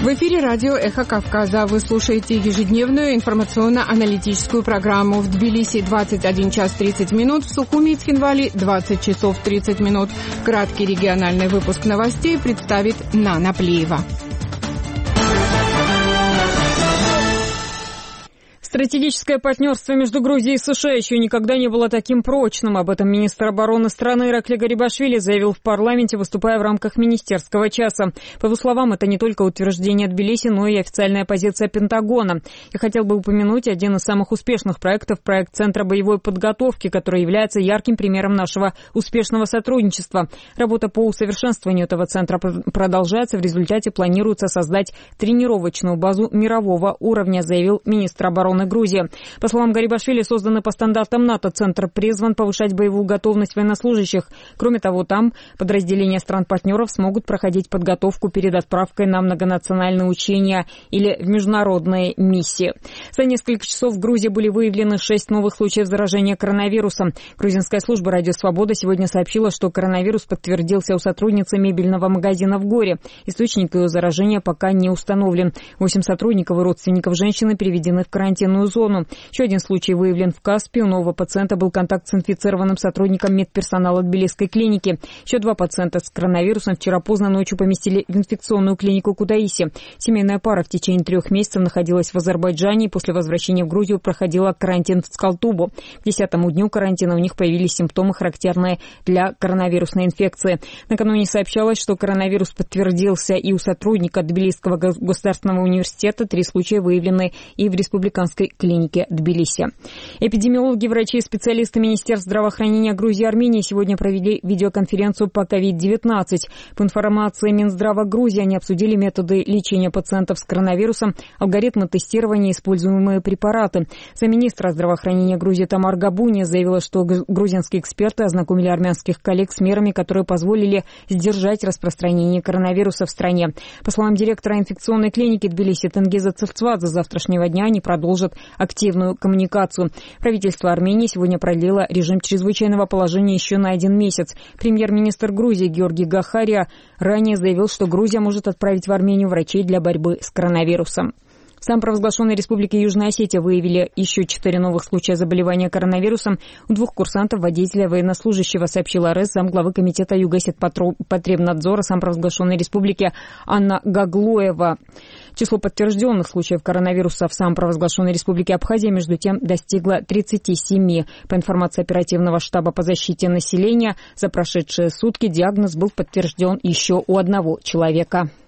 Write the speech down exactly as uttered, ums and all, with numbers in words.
В эфире радио «Эхо Кавказа». Вы слушаете ежедневную информационно-аналитическую программу. В Тбилиси двадцать один час тридцать минут, в Сухуми и Цхинвали двадцать часов тридцать минут. Краткий региональный выпуск новостей представит Нана Плиева. Стратегическое партнерство между Грузией и США еще никогда не было таким прочным. Об этом министр обороны страны Иракли Гарибашвили заявил в парламенте, выступая в рамках министерского часа. По его словам, это не только утверждение Тбилиси, но и официальная позиция Пентагона. Я хотел бы упомянуть один из самых успешных проектов, проект Центра боевой подготовки, который является ярким примером нашего успешного сотрудничества. Работа по усовершенствованию этого центра продолжается. В результате планируется создать тренировочную базу мирового уровня, заявил министр обороны Грузии. По словам Гарибашвили, созданный по стандартам НАТО центр призван повышать боевую готовность военнослужащих. Кроме того, там подразделения стран-партнеров смогут проходить подготовку перед отправкой на многонациональные учения или в международные миссии. За несколько часов в Грузии были выявлены шесть новых случаев заражения коронавирусом. Грузинская служба «Радио Свобода» сегодня сообщила, что коронавирус подтвердился у сотрудницы мебельного магазина в Горе. Источник ее заражения пока не установлен. Восемь сотрудников и родственников женщины переведены в карантин зону. Еще один случай выявлен в Каспии. У нового пациента был контакт с инфицированным сотрудником медперсонала Тбилисской клиники. Еще два пациента с коронавирусом вчера поздно ночью поместили в инфекционную клинику Кутаиси. Семейная пара в течение трех месяцев находилась в Азербайджане и после возвращения в Грузию проходила карантин в Цкалтубу. К десятому дню карантина у них появились симптомы, характерные для коронавирусной инфекции. Накануне сообщалось, что коронавирус подтвердился и у сотрудника Тбилисского государственного университета. Три случая выявлены и в республиканской клинике Тбилиси. Эпидемиологи, врачи и специалисты Министерств здравоохранения Грузии и Армении сегодня провели видеоконференцию по ковид девятнадцать. По информации Минздрава Грузии, они обсудили методы лечения пациентов с коронавирусом, алгоритмы тестирования и используемые препараты. Замминистра здравоохранения Грузии Тамар Габуни заявила, что грузинские эксперты ознакомили армянских коллег с мерами, которые позволили сдержать распространение коронавируса в стране. По словам директора инфекционной клиники Тбилиси Тенгиза Цевцвадзе, с завтрашнего дня они продолжат активную коммуникацию. Правительство Армении сегодня продлило режим чрезвычайного положения еще на один месяц. Премьер-министр Грузии Георгий Гахария ранее заявил, что Грузия может отправить в Армению врачей для борьбы с коронавирусом. В самопровозглашенной республике Южная Осетия выявили еще четыре новых случая заболевания коронавирусом. У двух курсантов, водителя, военнослужащего, сообщила РЭС замглавы комитета Югосетпотребнадзора самопровозглашенной республики Анна Гаглоева. Число подтвержденных случаев коронавируса в самопровозглашенной республике Абхазия, между тем, достигло тридцати семи. По информации оперативного штаба по защите населения, за прошедшие сутки диагноз был подтвержден еще у одного человека.